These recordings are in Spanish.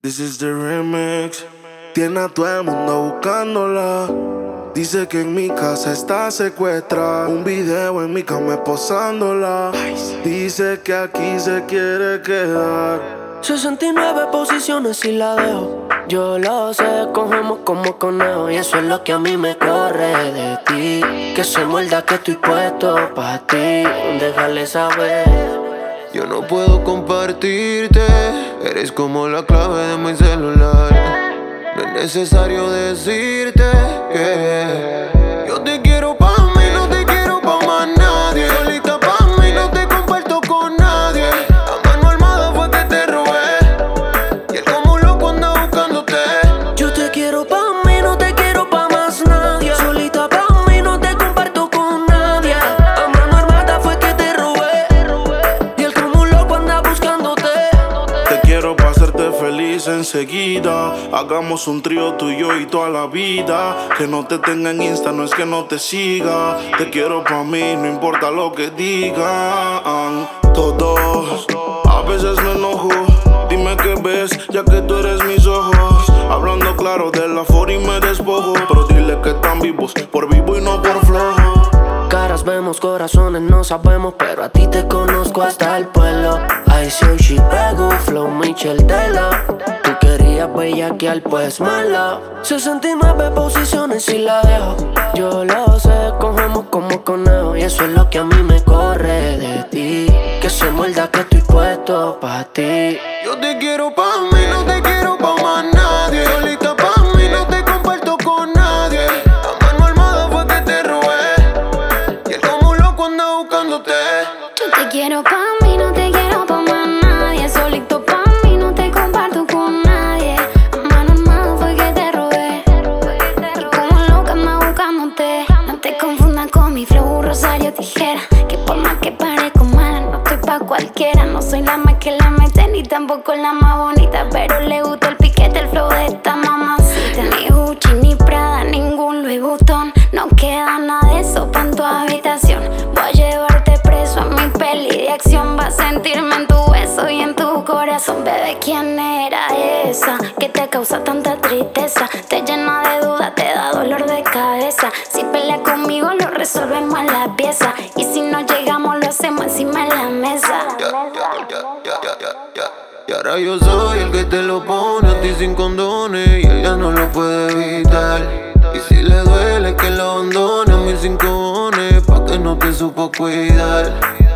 This is the remix. Tiene a todo el mundo buscándola. Dice que en mi casa está secuestrada. Un video en mi cama posándola. Dice que aquí se quiere quedar. 69 posiciones y la dejo. Yo lo sé, cogemos como conejo. Y eso es lo que a mí me corre de ti. Que se muerda que estoy puesto pa' ti. Déjale saber. Yo no puedo compartirte. Eres como la clave de mi celular. No es necesario decirte que yo te quiero pa' mí, no te quiero pa' más nadie. Solita pa' mí, no te comparto con nadie. A mano armada fue que te robé. Y él como un loco anda buscándote. Yo te quiero pa' mí, no te quiero pa' más nadie. Solita pa' mí, no te comparto con nadie. A mano armada fue que te robé. Y él como un loco anda buscándote. Te quiero pa' hacerte feliz enseguida. Hagamos un trío tú y yo y toda la vida. Que no te tenga en Insta, no es que no te siga. Te quiero pa' mí, no importa lo que digan todos. A veces me enojo. Dime qué ves, ya que tú eres mis ojos. Hablando claro de la y me despojo. Pero dile que están vivos, por vivo y no por flojo. Caras vemos, corazones no sabemos, pero a ti te conozco hasta el pueblo. I say she pego, flow Michelle Tela. Tú querías bellaquear, pues mala. 69 posiciones y la dejo. Yo lo sé, cogemos como conejo. Y eso es lo que a mí me corre de ti. Que se muerda que estoy puesto pa' ti. Yo te quiero pa' mí, no te quiero pa' más nadie. Solita pa' mí, no te comparto con nadie. A mano armada fue que te robé. Y él como un loco anda buscándote. Yo te quiero pa' mí, no te quiero pa' más nadie. Solito pa' mí, no te comparto con nadie. A mano armada fue que te robé. Y como loca anda buscándote. No te confundas con mi flow, Rosario Tijera. Que por más que parezco mala, no estoy pa' cualquiera. No soy la más que la mete, ni tampoco la más bonita. Pero le gusta el piquete, el flow de esta mamacita. Ni Gucci, ni Prada, ningún Louis Vuitton. No queda nada de eso pa' en tu habitación. Voy a llevarte preso a mi peli de acción. Vas a sentirme en tu beso y en tu corazón. Bebé, ¿quién era esa que te causa tanta tristeza? Te llena de dudas, te da dolor de cabeza. Si peleas conmigo lo resolvemos en la pieza. Y si no llegamos lo hacemos encima de la mesa. Y ahora yo soy el que te lo pone a ti sin condones. Y ella no lo puede evitar. Y si le duele que lo abandone a mis 5 cojones, pa' que no te supo cuidar.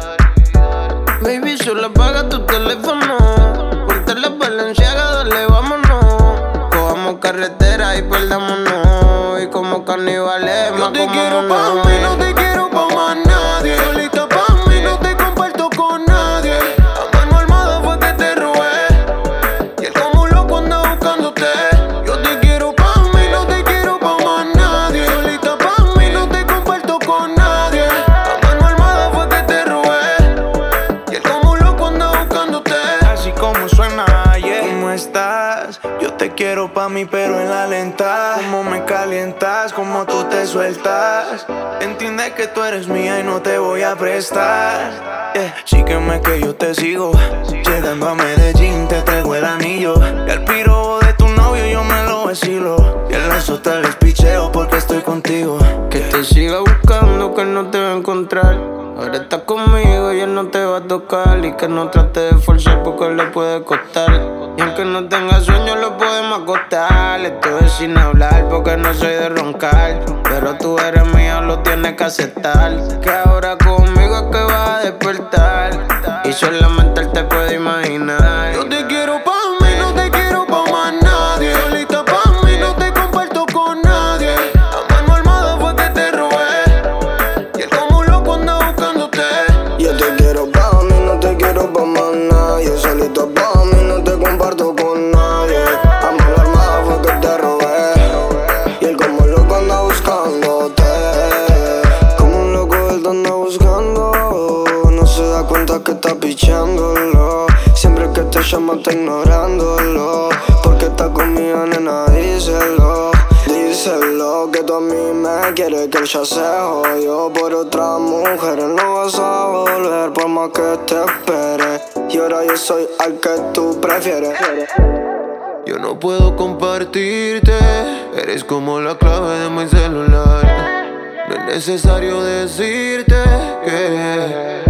Baby, solo apaga tu teléfono. Ponte la Balenciaga, dale, vámonos. Cojamos carretera y perdámonos. Y como carnivales, yo te quiero pa' mí, no te quiero pa' más nadie. Solita pa' mí, no te comparto con nadie. A mano armada fue que te robé. Y él como un loco anda buscándote. Yo te quiero pa' mí, no te quiero pa' más nadie. Solita pa' mí, no te comparto con nadie. A mano armada fue que te robé. Y él como un loco anda buscándote. Así como suena, yeah. ¿Cómo estás? Yo te quiero pa' mí, pero en la lenta. Cómo me calientas, cómo tú te sueltas. Entiende que tú eres mía y no te voy a prestar. Yeah. Sígueme que yo te sigo. Llegando a Medellín te traigo el anillo. Y al piro de tu novio yo me lo vacilo. Y en las otras les picheo porque estoy contigo. Que te siga buscando, que él no te va a encontrar. Ahora estás conmigo y él no te va a tocar. Y que no trate de forzar porque le puede costar. Y aunque no tenga sueño lo podemos acostar. Estoy sin hablar porque no soy de roncar. Pero tú eres mía, lo tienes que aceptar. Que ahora conmigo es que vas a despertar. Y solamente él te puede imaginar. Yo te quiero pa' mí, no te quiero pa' más nadie. Solita pa' mí, no te comparto con nadie. A mano armada fue que te robé. Y él como un loco anda buscándote. Yo te quiero pa' mí, no te quiero pa' más nadie. Solito pa' mí, no te comparto con nadie. A mano armada fue que te robé. Y él como loco anda buscándote. Como un loco él te anda buscando. No se da cuenta que está pichándolo. Siempre que te llama está ignorándolo. Porque está conmigo, nena, díselo. Díselo que tú a mí me quieres, que él ya se jodió por otra mujer. Él no vas a volver por más que te espere. Y ahora yo soy al que tú prefieres. no puedo compartirte. Eres como la clave de mi celular. No es necesario decirte que